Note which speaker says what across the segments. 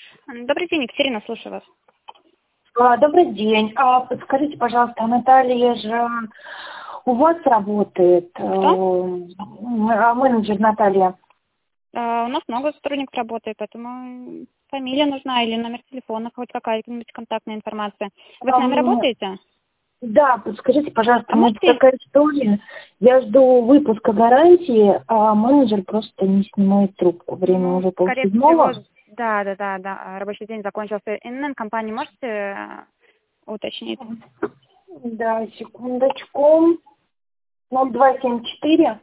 Speaker 1: Добрый день, Екатерина, слушаю вас.
Speaker 2: Добрый день. Подскажите, пожалуйста, Наталья же у вас работает?
Speaker 1: Кто?
Speaker 2: Менеджер Наталья.
Speaker 1: У нас много сотрудников работает, поэтому фамилия нужна или номер телефона, хоть какая-нибудь контактная информация. Вы с нами работаете?
Speaker 2: Да, подскажите, пожалуйста,
Speaker 1: А
Speaker 2: у меня
Speaker 1: можете...
Speaker 2: такая история. Я жду выпуска гарантии, а менеджер просто не снимает трубку. Время уже
Speaker 1: Скорее всего,
Speaker 2: полседьмого.
Speaker 1: да, рабочий день закончился. НН компании можете уточнить?
Speaker 2: Да, секундочку. 0274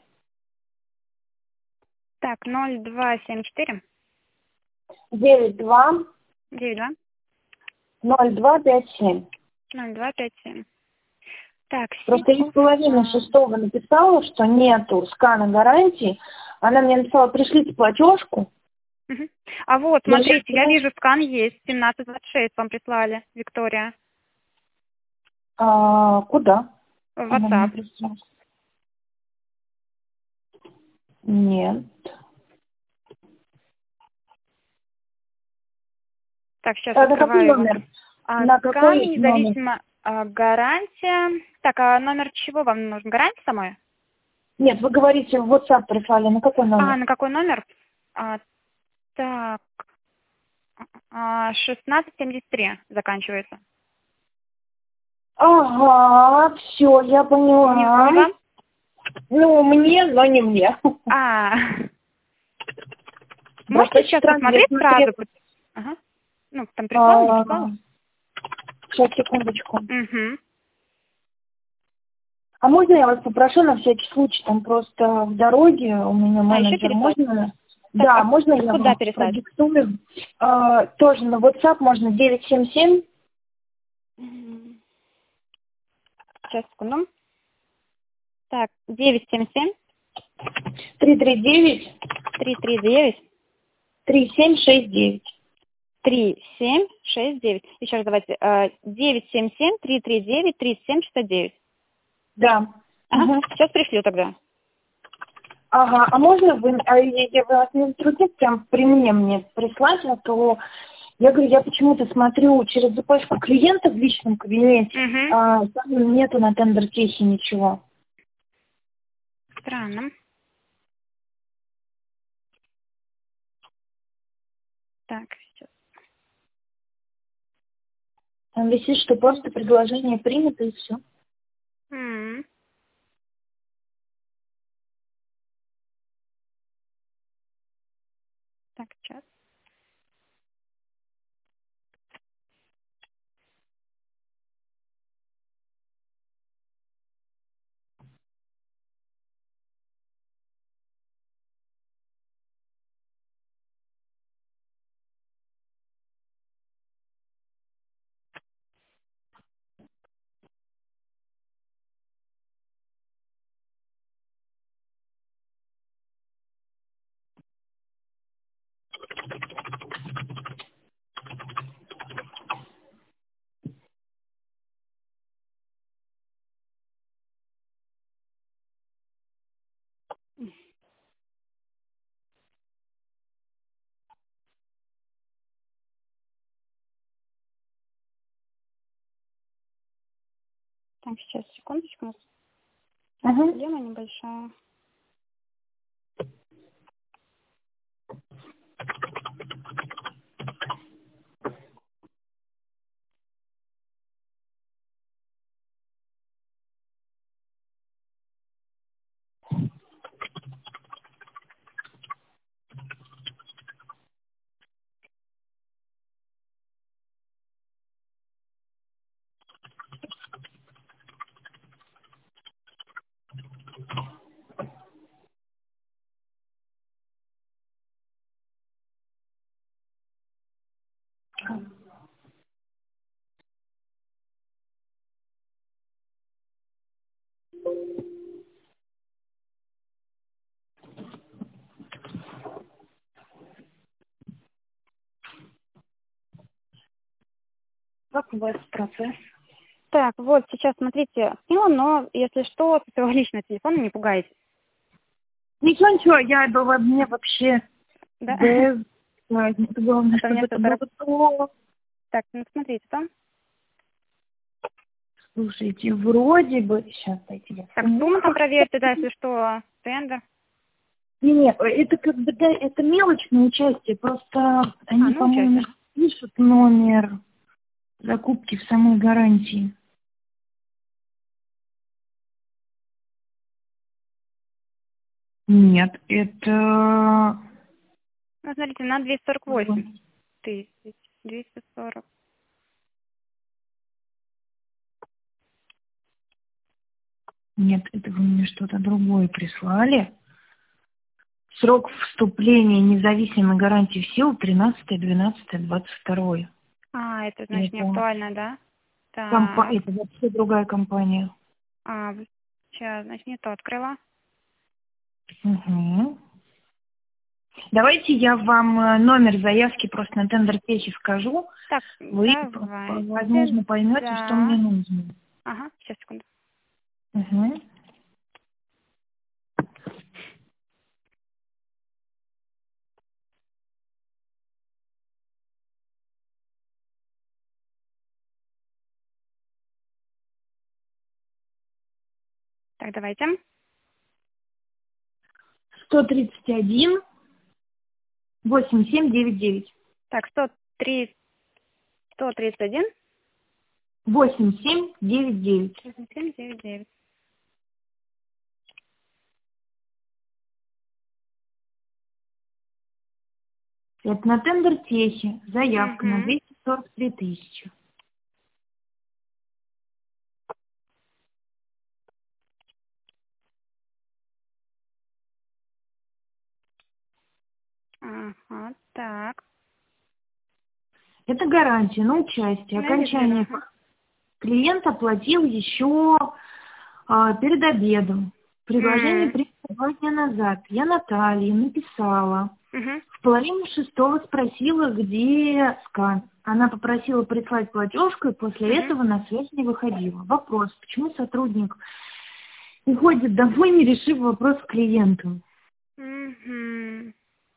Speaker 1: Так, 0274
Speaker 2: 92
Speaker 1: 92
Speaker 2: 0257.
Speaker 1: 0257. Так,
Speaker 2: Просто я в половине шестого написала, что нету скана гарантии. Она мне написала, пришлите платежку.
Speaker 1: А вот,
Speaker 2: Но
Speaker 1: смотрите, я вижу, скан есть, 1726 вам прислали, Виктория,
Speaker 2: Куда?
Speaker 1: в
Speaker 2: Она мне
Speaker 1: WhatsApp.
Speaker 2: прислала. Нет.
Speaker 1: Так, сейчас
Speaker 2: На какой
Speaker 1: открываю его.
Speaker 2: номер? На
Speaker 1: Скан
Speaker 2: какой номер?
Speaker 1: независимо, гарантия. Так, а номер чего вам нужен? Гарантия самой?
Speaker 2: Нет, вы говорите, в WhatsApp прислали. На какой номер?
Speaker 1: На какой номер? Так, 1673 заканчивается.
Speaker 2: Ага, все, я поняла.
Speaker 1: Не вам?
Speaker 2: Ну, мне, но не мне.
Speaker 1: Можете сейчас посмотреть сразу? Ага. Ну, там прислал, не прислал?
Speaker 2: Сейчас, секундочку.
Speaker 1: Угу.
Speaker 2: А можно я вас попрошу на всякий случай, там просто в дороге у меня менеджер,
Speaker 1: еще
Speaker 2: можно? Да, можно я
Speaker 1: куда
Speaker 2: вам
Speaker 1: переслать?
Speaker 2: продиктую? Тоже на WhatsApp можно 977.
Speaker 1: Сейчас, секунду. Так, 977
Speaker 2: 339
Speaker 1: 339
Speaker 2: 3769.
Speaker 1: 3769. Еще раз давайте. 977 339 3769.
Speaker 2: Да.
Speaker 1: Ага.
Speaker 2: Угу.
Speaker 1: Сейчас пришлю тогда.
Speaker 2: Ага, а можно вы вас не затруднит прям при мне прислать, а то я говорю, я почему-то смотрю через запаску клиента в личном кабинете, там нету на тендер-кейсе ничего.
Speaker 1: Странно. Так, сейчас.
Speaker 2: Там висит, что просто предложение принято и все.
Speaker 1: Так, сейчас. Так, сейчас, секундочку. У нас проблема небольшая.
Speaker 2: Как у вас процесс?
Speaker 1: Так, вот, сейчас, смотрите, скинула, но, если что, со своего личного телефона не пугайтесь.
Speaker 2: Ничего, я бы мне вообще
Speaker 1: Да?
Speaker 2: без разница. Главное,
Speaker 1: Это
Speaker 2: чтобы
Speaker 1: мне
Speaker 2: это было то.
Speaker 1: Так, ну смотрите, там.
Speaker 2: Слушайте, вроде бы... Сейчас, дайте я
Speaker 1: Так,
Speaker 2: вспомню.
Speaker 1: сумму там проверьте, да, если что, тендер.
Speaker 2: Не, это как бы, да, это мелочное участие, просто они,
Speaker 1: ну,
Speaker 2: по-моему,
Speaker 1: участие.
Speaker 2: пишут номер закупки в самой гарантии. Нет, это...
Speaker 1: Ну, смотрите, на 248 тысяч. 240.
Speaker 2: Нет, это вы мне что-то другое прислали. Срок вступления независимой гарантии в силу 13.12.22.
Speaker 1: Это значит не
Speaker 2: Это,
Speaker 1: актуально, да? Так.
Speaker 2: это вообще другая компания.
Speaker 1: Сейчас, значит, не то открыла.
Speaker 2: Угу. Давайте я вам номер заявки просто на тендер Техи скажу.
Speaker 1: Так,
Speaker 2: Вы,
Speaker 1: давайте.
Speaker 2: возможно, поймете,
Speaker 1: Да.
Speaker 2: что мне нужно.
Speaker 1: Ага, сейчас, секунду.
Speaker 2: Угу.
Speaker 1: Так, давайте.
Speaker 2: 131 8799.
Speaker 1: Так, 131
Speaker 2: 8799.
Speaker 1: 8799.
Speaker 2: Это на тендер Техи. Заявка на
Speaker 1: Угу.
Speaker 2: 243 тысячи.
Speaker 1: Ага, так.
Speaker 2: Это гарантия на участие.
Speaker 1: Ну, я вижу, вижу,
Speaker 2: Окончание
Speaker 1: ага.
Speaker 2: клиент оплатил еще перед обедом. Предложение пришло 2 дня назад. Я Наталье написала.
Speaker 1: Угу.
Speaker 2: В половине шестого спросила, где скан. Она попросила прислать платежку, и после этого на связь не выходила. Вопрос, почему сотрудник уходит домой, не решив вопрос с клиентом?
Speaker 1: Угу.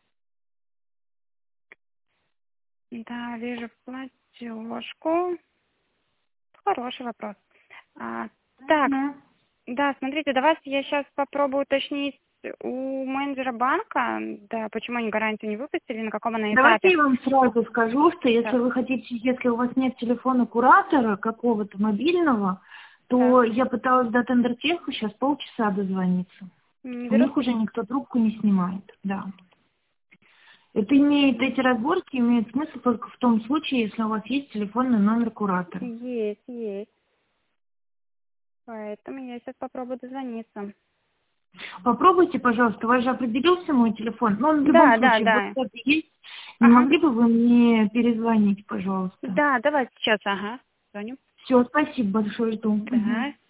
Speaker 1: Да, вижу платежку. Хороший вопрос. Так,
Speaker 2: Мгм.
Speaker 1: да, смотрите, давайте я сейчас попробую уточнить у менеджера банка, да, почему они гарантию не выпустили, на каком она
Speaker 2: Давайте
Speaker 1: этапе.
Speaker 2: я вам сразу скажу, что если
Speaker 1: Так,
Speaker 2: вы хотите, если у вас нет телефона куратора какого-то мобильного, то
Speaker 1: так.
Speaker 2: я пыталась до Тендертеху сейчас полчаса дозвониться.
Speaker 1: Не
Speaker 2: У
Speaker 1: берут?
Speaker 2: них уже никто трубку не снимает, да. Это имеет, эти разборки имеют смысл только в том случае, если у вас есть телефонный номер куратора.
Speaker 1: Есть. Поэтому я сейчас попробую дозвониться.
Speaker 2: Попробуйте, пожалуйста, у вас же определился мой телефон. Но он в любом
Speaker 1: Да.
Speaker 2: случае в WhatsApp есть. Не
Speaker 1: Ага.
Speaker 2: могли бы вы мне перезвонить, пожалуйста?
Speaker 1: Да, давайте сейчас, ага. Звоню.
Speaker 2: Все, спасибо большое, жду.
Speaker 1: Да.